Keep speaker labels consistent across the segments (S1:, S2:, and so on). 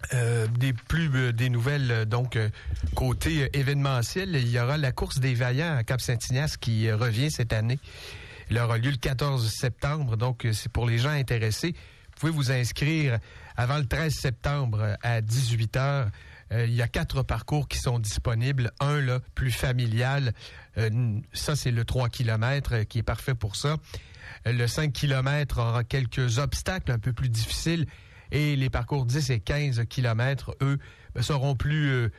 S1: Des nouvelles, côté événementiel, il y aura la course des Vaillants à Cap-Saint-Ignace qui revient cette année. Elle aura lieu le 14 septembre, donc c'est pour les gens intéressés. Vous pouvez vous inscrire avant le 13 septembre à 18h. Il y a 4 parcours qui sont disponibles. Un, là, plus familial. Ça, c'est le 3 km qui est parfait pour ça. Le 5 km aura quelques obstacles un peu plus difficiles. Et les parcours 10 et 15 km, eux, seront le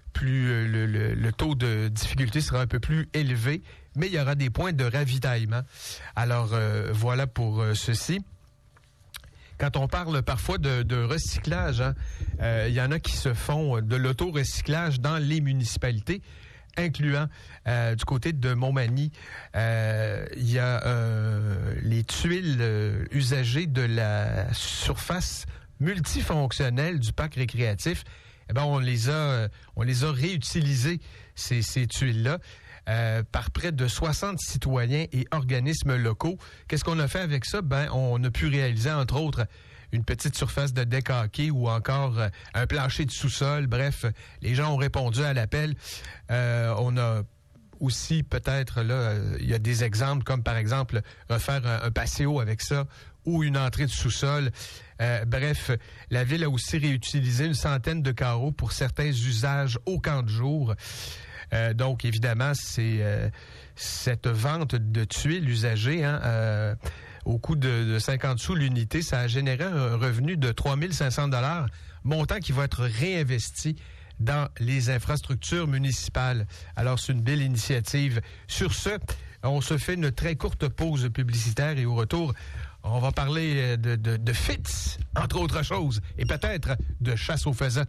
S1: taux de difficulté sera un peu plus élevé, mais il y aura des points de ravitaillement. Alors, voilà pour ceci. Quand on parle parfois de recyclage, il y en a qui se font de l'auto-recyclage dans les municipalités, incluant du côté de Montmagny, il y a les tuiles usagées de la surface multifonctionnelle du parc récréatif. Eh ben, on les a réutilisées, ces tuiles-là, par près de 60 citoyens et organismes locaux. Qu'est-ce qu'on a fait avec ça? Ben, on a pu réaliser, entre autres, une petite surface de deck hockey ou encore un plancher de sous-sol. Bref, les gens ont répondu à l'appel. On a aussi peut-être, là, il y a des exemples comme par exemple refaire un patio avec ça ou une entrée de sous-sol. Bref, la ville a aussi réutilisé une centaine de carreaux pour certains usages au camp de jour. Donc, évidemment, c'est cette vente de tuiles usagées au coût de 50 sous l'unité, ça a généré un revenu de 3500 $, montant qui va être réinvesti dans les infrastructures municipales. Alors, c'est une belle initiative. Sur ce, on se fait une très courte pause publicitaire et au retour, on va parler de fits, entre autres choses, et peut-être de chasse aux faisans.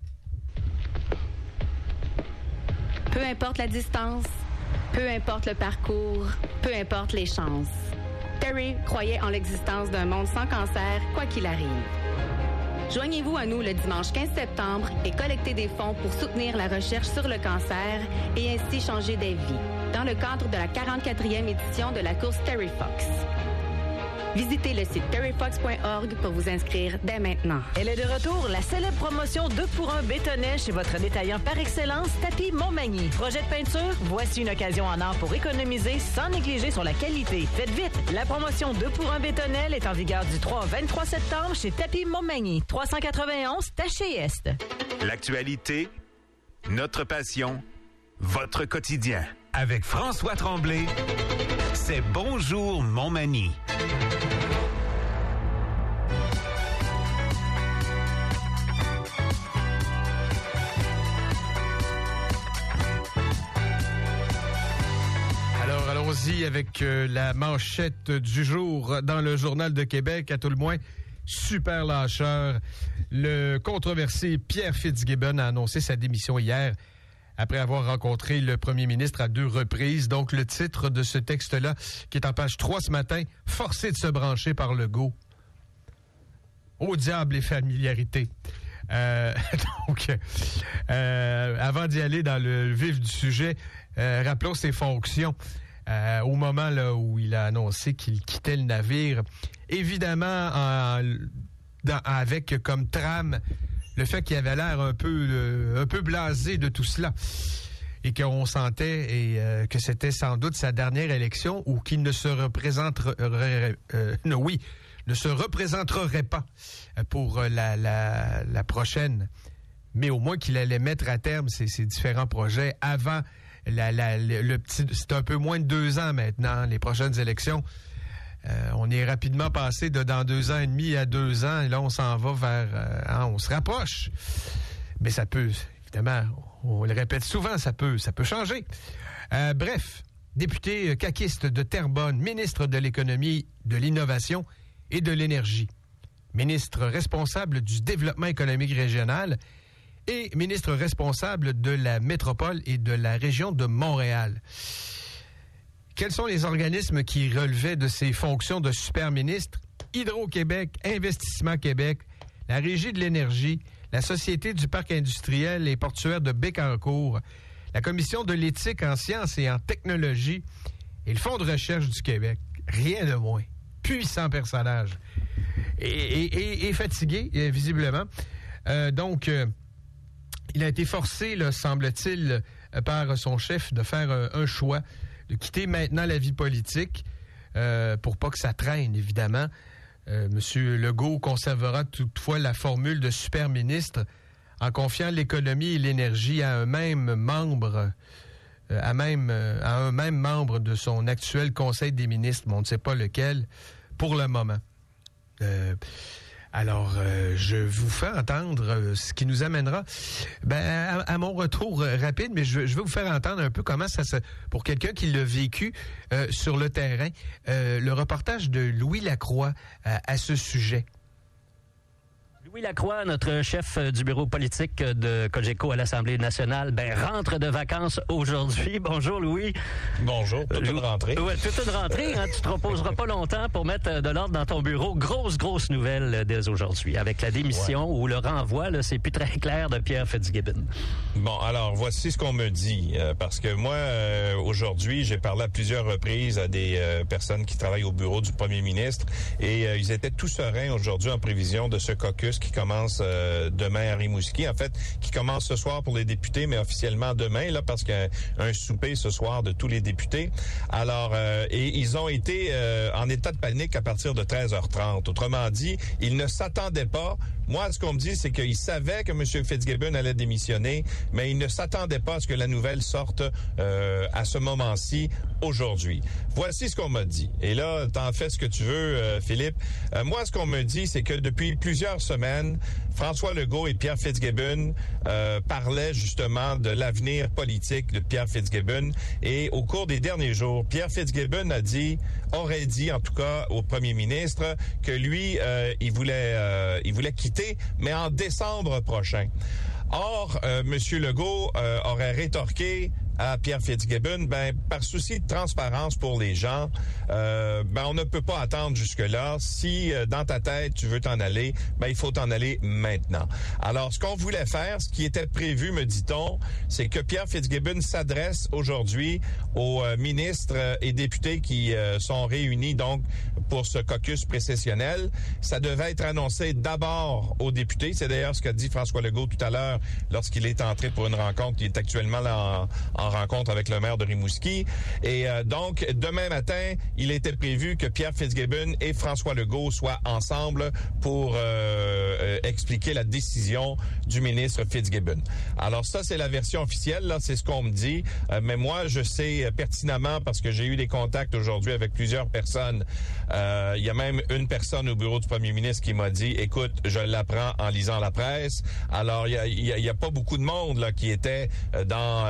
S2: Peu importe la distance, peu importe le parcours, peu importe les chances. Terry croyait en l'existence d'un monde sans cancer, quoi qu'il arrive. Joignez-vous à nous le dimanche 15 septembre et collectez des fonds pour soutenir la recherche sur le cancer et ainsi changer des vies, dans le cadre de la 44e édition de la course Terry Fox. Visitez le site terryfox.org pour vous inscrire dès maintenant.
S3: Elle est de retour, la célèbre promotion 2 pour 1 bétonnet chez votre détaillant par excellence, Tapis Montmagny. Projet de peinture? Voici une occasion en or pour économiser sans négliger sur la qualité. Faites vite! La promotion 2 pour 1 bétonnet est en vigueur du 3 au 23 septembre chez Tapis Montmagny. 391 Taché Est.
S4: L'actualité, notre passion, votre quotidien. Avec François Tremblay, c'est Bonjour Montmagny.
S1: Alors, allons-y avec la manchette du jour dans le Journal de Québec, à tout le moins. Super lâcheur. Le controversé Pierre Fitzgibbon a annoncé sa démission hier après avoir rencontré le premier ministre à 2 reprises. Donc, le titre de ce texte-là, qui est en page 3 ce matin, « Forcé de se brancher par Legault ». Au diable les familiarités. Avant d'y aller dans le vif du sujet, rappelons ses fonctions. Au moment là où il a annoncé qu'il quittait le navire, évidemment, avec comme trame le fait qu'il avait l'air un peu blasé de tout cela et qu'on sentait que c'était sans doute sa dernière élection ou qu'il ne se représenterait pas pour la prochaine, mais au moins qu'il allait mettre à terme ses différents projets avant c'est un peu moins de 2 ans maintenant, les prochaines élections. On est rapidement passé de dans 2 ans et demi à 2 ans, et là, on s'en va vers... on se rapproche. Mais ça peut, évidemment, on le répète souvent, ça peut changer. Bref, député caquiste de Terrebonne, ministre de l'Économie, de l'Innovation et de l'Énergie, ministre responsable du développement économique régional et ministre responsable de la métropole et de la région de Montréal. Quels sont les organismes qui relevaient de ces fonctions de super-ministre? Hydro-Québec, Investissement Québec, la Régie de l'énergie, la Société du parc industriel et portuaire de Bécancour, la Commission de l'éthique en sciences et en technologie et le Fonds de recherche du Québec. Rien de moins. Puissant personnage. Et fatigué, visiblement. Il a été forcé, là, semble-t-il, par son chef de faire un choix, de quitter maintenant la vie politique pour pas que ça traîne, évidemment. Monsieur Legault conservera toutefois la formule de super ministre en confiant l'économie et l'énergie à un même membre, à un même membre de son actuel Conseil des ministres, mais on ne sait pas lequel pour le moment. Alors, je vous fais entendre ce qui nous amènera à mon retour rapide, mais je vais vous faire entendre un peu comment ça se... Pour quelqu'un qui l'a vécu sur le terrain, le reportage de Louis Lacroix à ce sujet.
S5: Louis Lacroix, notre chef du bureau politique de Cogeco à l'Assemblée nationale, rentre de vacances aujourd'hui. Bonjour Louis.
S6: Bonjour, toute une rentrée.
S5: Oui, toute une rentrée. Hein, tu te reposeras pas longtemps pour mettre de l'ordre dans ton bureau. Grosse nouvelle dès aujourd'hui, avec la démission ou le renvoi, là, c'est plus très clair, de Pierre Fitzgibbon.
S6: Bon, alors voici ce qu'on me dit, parce que moi, aujourd'hui, j'ai parlé à plusieurs reprises à des personnes qui travaillent au bureau du premier ministre et ils étaient tout sereins aujourd'hui en prévision de ce caucus qui commence demain à Rimouski. En fait, qui commence ce soir pour les députés, mais officiellement demain, là, parce qu'il y a un souper ce soir de tous les députés. Alors, et ils ont été en état de panique à partir de 13h30. Autrement dit, ils ne s'attendaient pas. Moi, ce qu'on me dit, c'est qu'ils savaient que M. Fitzgibbon allait démissionner, mais ils ne s'attendaient pas à ce que la nouvelle sorte à ce moment-ci, aujourd'hui. Voici ce qu'on m'a dit. Et là, t'en fais ce que tu veux, Philippe. Moi, ce qu'on me dit, c'est que depuis plusieurs semaines, François Legault et Pierre Fitzgibbon parlaient justement de l'avenir politique de Pierre Fitzgibbon. Et au cours des derniers jours, Pierre Fitzgibbon aurait dit en tout cas au premier ministre que lui, il voulait quitter, mais en décembre prochain. Or, M. Legault aurait rétorqué à Pierre Fitzgibbon, par souci de transparence pour les gens, on ne peut pas attendre jusque-là. Si dans ta tête tu veux t'en aller, il faut t'en aller maintenant. Alors, ce qu'on voulait faire, ce qui était prévu, me dit-on, c'est que Pierre Fitzgibbon s'adresse aujourd'hui aux ministres et députés qui sont réunis donc pour ce caucus précessionnel. Ça devait être annoncé d'abord aux députés. C'est d'ailleurs ce qu'a dit François Legault tout à l'heure lorsqu'il est entré pour une rencontre. Il est actuellement là en rencontre avec le maire de Rimouski. Et donc, demain matin, il était prévu que Pierre Fitzgibbon et François Legault soient ensemble pour expliquer la décision du ministre Fitzgibbon. Alors ça, c'est la version officielle, là, c'est ce qu'on me dit. Mais moi, je sais pertinemment, parce que j'ai eu des contacts aujourd'hui avec plusieurs personnes. Il y a même une personne au bureau du premier ministre qui m'a dit, écoute, je l'apprends en lisant la presse. Alors, il y a pas beaucoup de monde là qui était dans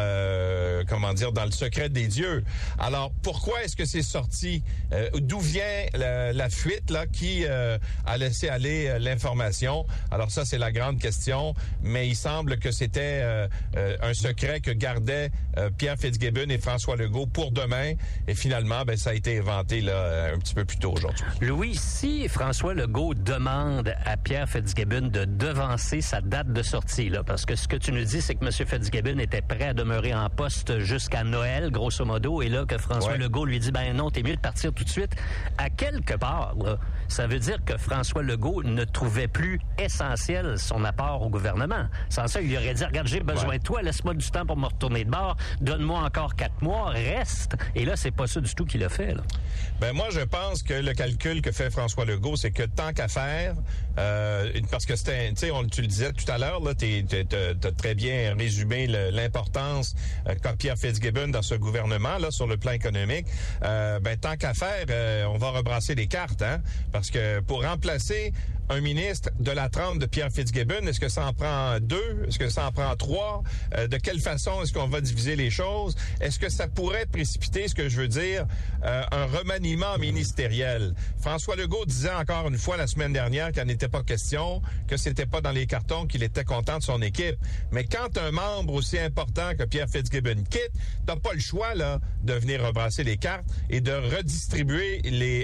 S6: dans le secret des dieux. Alors, pourquoi est-ce que c'est sorti? D'où vient la fuite là qui a laissé aller l'information? Alors ça, c'est la grande question, mais il semble que c'était un secret que gardaient Pierre Fitzgibbon et François Legault pour demain, et finalement, ça a été éventé là un petit peu plus tôt aujourd'hui.
S5: Louis, si François Legault demande à Pierre Fitzgibbon de devancer sa date de sortie, là, parce que ce que tu nous dis, c'est que M. Fitzgibbon était prêt à demeurer en poste jusqu'à Noël, grosso modo, et là, que François Legault lui dit, non, t'es mieux de partir tout de suite. À quelque part, là, ça veut dire que François Legault ne trouvait plus essentiel son apport au gouvernement. Sans ça, il lui aurait dit, regarde, j'ai besoin de toi, laisse-moi du temps pour me retourner de bord, donne-moi encore 4 mois, reste. Et là, c'est pas ça du tout qu'il a fait, là.
S6: Moi, je pense que le calcul que fait François Legault, c'est que tant qu'à faire, parce que c'était, tu le disais tout à l'heure, là, t'as très bien résumé l'importance qu'a Pierre Fitzgibbon dans ce gouvernement, là, sur le plan économique. Tant qu'à faire, on va rebrasser les cartes, hein, parce que pour remplacer un ministre de la trempe de Pierre Fitzgibbon, est-ce que ça en prend 2? Est-ce que ça en prend 3? De quelle façon est-ce qu'on va diviser les choses? Est-ce que ça pourrait précipiter, ce que je veux dire, un remaniement ministériel? François Legault disait encore une fois la semaine dernière qu'il n'était pas question, que c'était pas dans les cartons, qu'il était content de son équipe. Mais quand un membre aussi important que Pierre Fitzgibbon quitte, t'as pas le choix là de venir rebrasser les cartes et de redistribuer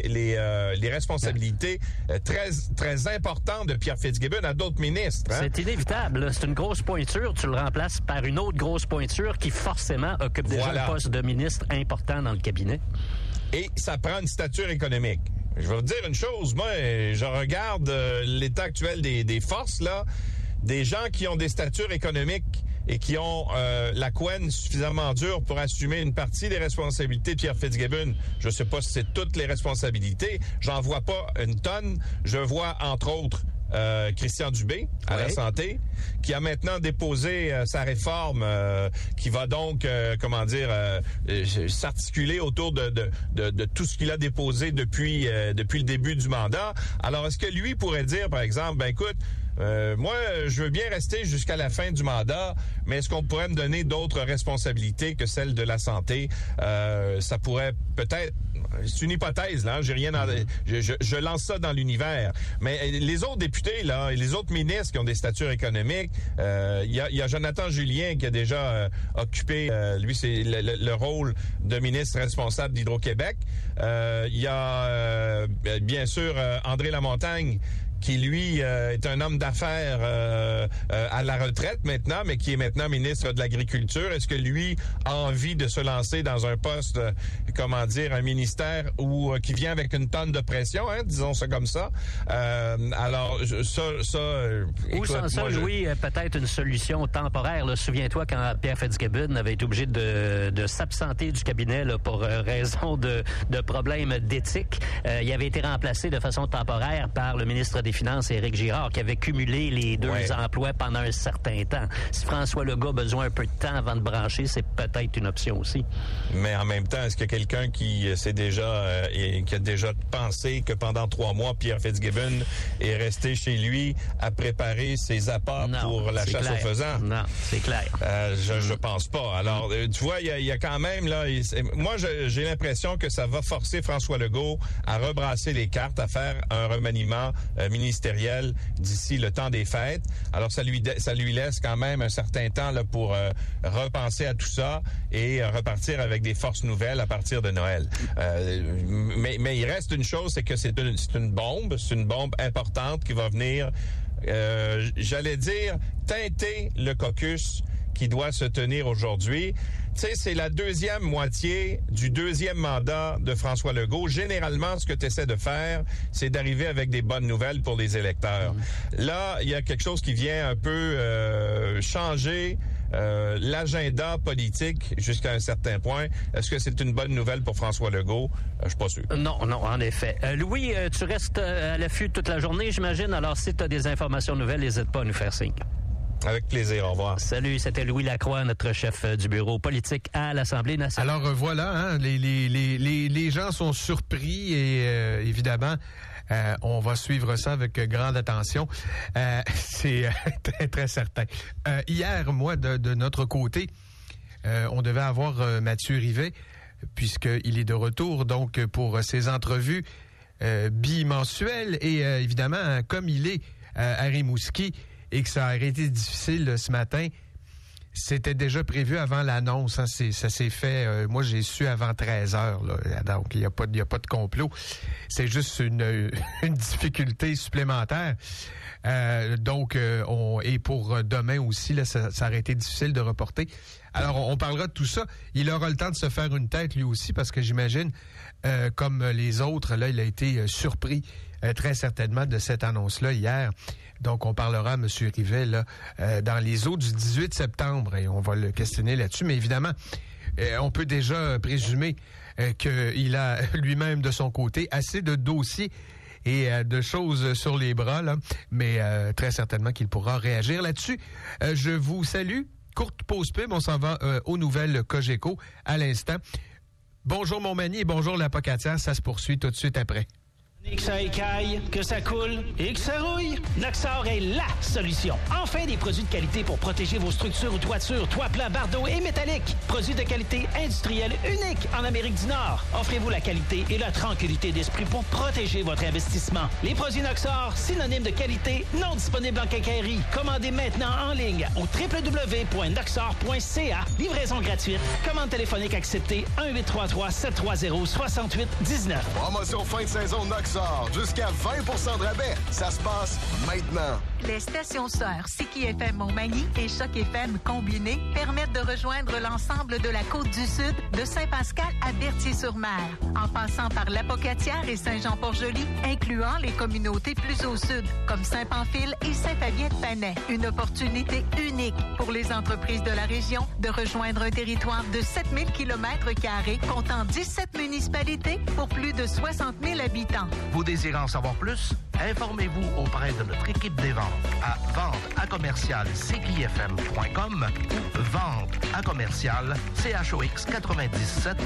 S6: les responsabilités très importantes de Pierre Fitzgibbon à d'autres ministres. Hein?
S5: C'est inévitable. Là. C'est une grosse pointure. Tu le remplaces par une autre grosse pointure qui forcément occupe déjà le poste de ministre important dans le cabinet.
S6: Et ça prend une stature économique. Je vais vous dire une chose, moi, je regarde l'état actuel des forces, là. des gens qui ont des statures économiques et qui ont la couenne suffisamment dure pour assumer une partie des responsabilités de Pierre Fitzgibbon. Je ne sais pas si c'est toutes les responsabilités. J'en vois pas une tonne. Je vois, entre autres, Christian Dubé à la santé, qui a maintenant déposé sa réforme qui va donc, s'articuler autour de tout ce qu'il a déposé depuis le début du mandat. Alors, est-ce que lui pourrait dire, par exemple, écoute, moi, je veux bien rester jusqu'à la fin du mandat, mais est-ce qu'on pourrait me donner d'autres responsabilités que celle de la santé? Ça pourrait peut-être... C'est une hypothèse, là. J'ai rien je lance ça dans l'univers. Mais les autres députés, là, et les autres ministres qui ont des statures économiques, il y a Jonathan Julien qui a déjà occupé, lui, c'est le rôle de ministre responsable d'Hydro-Québec. Il y a, bien sûr, André Lamontagne, qui, lui, est un homme d'affaires à la retraite maintenant, mais qui est maintenant ministre de l'Agriculture. Est-ce que lui a envie de se lancer dans un poste, un ministère qui vient avec une tonne de pression, disons ça comme ça? Alors,
S5: Louis, peut-être une solution temporaire. Là. Souviens-toi quand Pierre Fitzgibbon avait été obligé de s'absenter du cabinet là, pour raison de problèmes d'éthique. Il avait été remplacé de façon temporaire par le ministre des Finances, Éric Girard, qui avait cumulé les deux emplois pendant un certain temps. Si François Legault a besoin un peu de temps avant de brancher, c'est peut-être une option aussi.
S6: Mais en même temps, est-ce qu'il y a quelqu'un qui a déjà pensé que pendant 3 mois, Pierre Fitzgibbon est resté chez lui à préparer ses apports pour la chasse aux faisans?
S5: Non, c'est clair.
S6: Je pense pas. Alors, tu vois, il y a quand même, là, moi, j'ai l'impression que ça va forcer François Legault à rebrasser les cartes, à faire un remaniement ministériel d'ici le temps des fêtes. Alors, ça lui laisse quand même un certain temps là, pour repenser à tout ça et repartir avec des forces nouvelles à partir de Noël. Mais il reste une chose, c'est que c'est une bombe importante qui va venir, j'allais dire, teinter le caucus qui doit se tenir aujourd'hui. Tu sais, c'est la deuxième moitié du deuxième mandat de François Legault. Généralement, ce que tu essaies de faire, c'est d'arriver avec des bonnes nouvelles pour les électeurs. Là, il y a quelque chose qui vient un peu changer l'agenda politique jusqu'à un certain point. Est-ce que c'est une bonne nouvelle pour François Legault? Je suis pas sûr.
S5: Non, en effet. Louis, tu restes à l'affût toute la journée, j'imagine. Alors, si tu as des informations nouvelles, n'hésite pas à nous faire signe.
S6: Avec plaisir, au revoir.
S5: Salut, c'était Louis Lacroix, notre chef du bureau politique à l'Assemblée nationale.
S1: Alors voilà, les gens sont surpris et évidemment, on va suivre ça avec grande attention. C'est très, très certain. Hier, moi, de notre côté, on devait avoir Mathieu Rivet, puisqu'il est de retour donc pour ses entrevues bimensuelles et évidemment, comme il est à Rimouski, et que ça a été difficile ce matin, c'était déjà prévu avant l'annonce. Hein, ça s'est fait, moi j'ai su avant 13h. Là, donc il n'y a pas de complot. C'est juste une difficulté supplémentaire. Et pour demain aussi, là, ça aurait été difficile de reporter. Alors on parlera de tout ça. Il aura le temps de se faire une tête lui aussi, parce que j'imagine, comme les autres, là, il a été surpris très certainement de cette annonce-là hier. Donc, on parlera à M. Rivet là, dans les eaux du 18 septembre et on va le questionner là-dessus. Mais évidemment, on peut déjà présumer qu'il a lui-même de son côté assez de dossiers et de choses sur les bras, là, mais très certainement qu'il pourra réagir là-dessus. Je vous salue. Courte pause pub, on s'en va aux nouvelles Cogeco à l'instant. Bonjour Montmagny et bonjour la Pocatière, ça se poursuit tout de suite après.
S7: Que ça écaille, que ça coule et que ça rouille, Noxor est LA solution. Enfin, des produits de qualité pour protéger vos structures ou toitures, toits plats, bardeaux et métalliques. Produits de qualité industrielle unique en Amérique du Nord. Offrez-vous la qualité et la tranquillité d'esprit pour protéger votre investissement. Les produits Noxor, synonymes de qualité, non disponibles en quincaillerie. Commandez maintenant en ligne au www.noxor.ca. Livraison gratuite. Commande téléphonique acceptée 1-833-730-6819.
S8: Promotion fin de saison Noxor. Jusqu'à 20% de rabais. Ça se passe maintenant. Les stations sœurs CKI FM Montmagny et Choc FM combinées permettent de rejoindre l'ensemble de la Côte-du-Sud, de Saint-Pascal à Berthier-sur-Mer, en passant par l'Apocatière et Saint-Jean-Port-Joli, incluant les communautés plus au sud, comme Saint-Pamphile et Saint-Fabien-de-Panay. Une opportunité unique pour les entreprises de la région de rejoindre un territoire de 7000 km², comptant 17 municipalités pour plus de 60 000 habitants.
S9: Vous désirez en savoir plus? Informez-vous auprès de notre équipe des ventes à vente@commercial-ckifm.com ou vente@commercial-chox97